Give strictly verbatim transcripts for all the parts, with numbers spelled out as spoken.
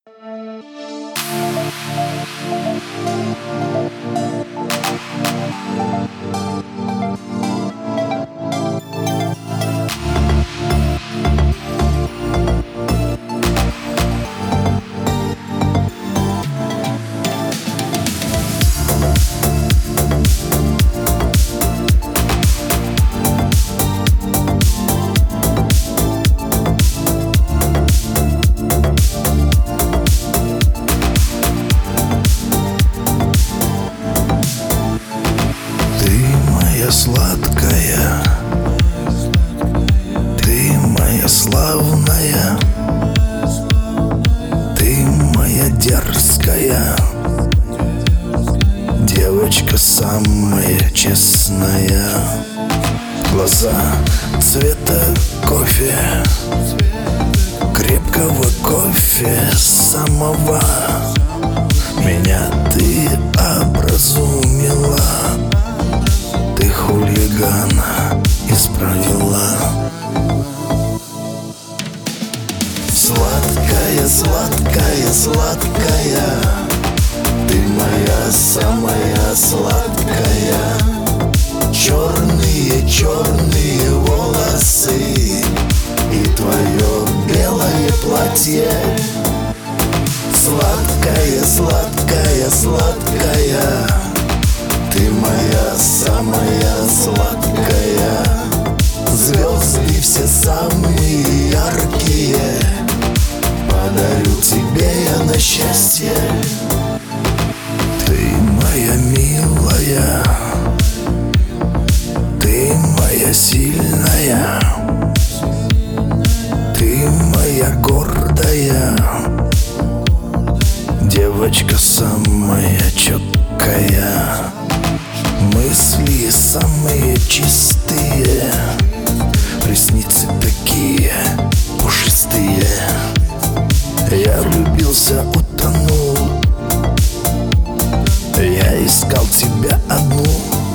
Сладкая, ты моя славная, ты моя дерзкая, девочка самая честная. Глаза цвета кофе, крепкого кофе самого. Меня ты образумила, ты хулигана исправила. Сладкая, сладкая, сладкая, ты моя самая сладкая. Черные, черные волосы и твое белое платье. Сладкая, сладкая, сладкая, ты моя самая сладкая. Звезды все самые яркие подарю тебе я на счастье. Ты моя милая, ты моя сильная, ты моя гордая, девочка самая четкая. Мысли самые чистые, ресницы такие пушистые. Я влюбился, утонул, я искал тебя одну.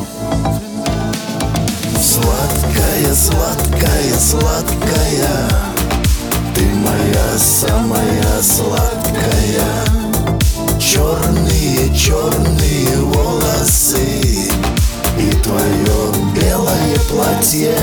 Сладкая, сладкая, сладкая, ты моя самая сладкая. Черные, черные волосы и твое белое платье.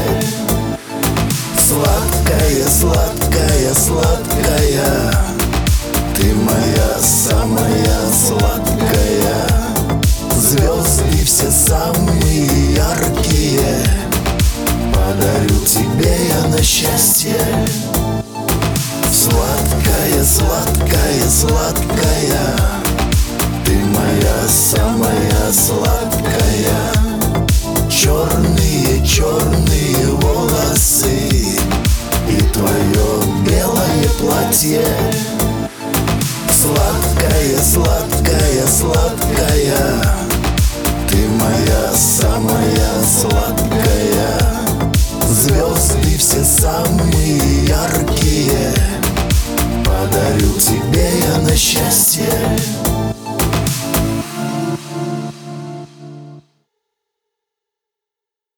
Сладкая, сладкая, сладкая, ты моя самая сладкая. Звезды все самые яркие подарю тебе я на счастье. Сладкая, сладкая, сладкая, ты моя самая сладкая. Черные, черные волосы и твое белое платье. Сладкая, сладкая, сладкая, ты моя самая сладкая. Звезды все самые яркие подарю тебе я на счастье.